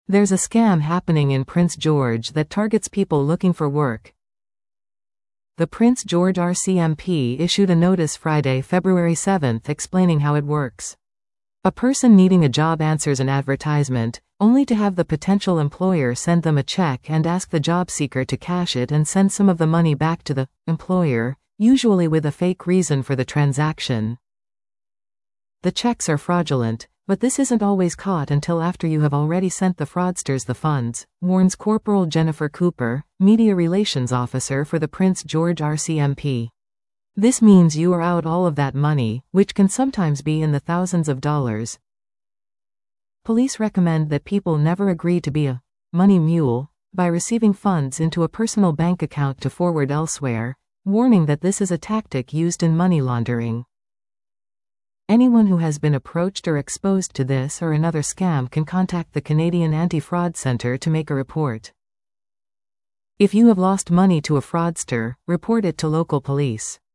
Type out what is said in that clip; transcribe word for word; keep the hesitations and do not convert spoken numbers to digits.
There's a scam happening in Prince George that targets people looking for work. The Prince George R C M P issued a notice Friday, February seventh, explaining how it works. A person needing a job answers an advertisement, only to have the potential employer send them a check and ask the job seeker to cash it and send some of the money back to the employer, usually with a fake reason for the transaction. The checks are fraudulent, but this isn't always caught until after you have already sent the fraudsters the funds, warns Corporal Jennifer Cooper, Media Relations Officer for the Prince George R C M P. This means you are out all of that money, which can sometimes be in the thousands of dollars. Police recommend that people never agree to be a money mule by receiving funds into a personal bank account to forward elsewhere, warning that this is a tactic used in money laundering. Anyone who has been approached or exposed to this or another scam can contact the Canadian Anti-Fraud Centre to make a report. If you have lost money to a fraudster, report it to local police.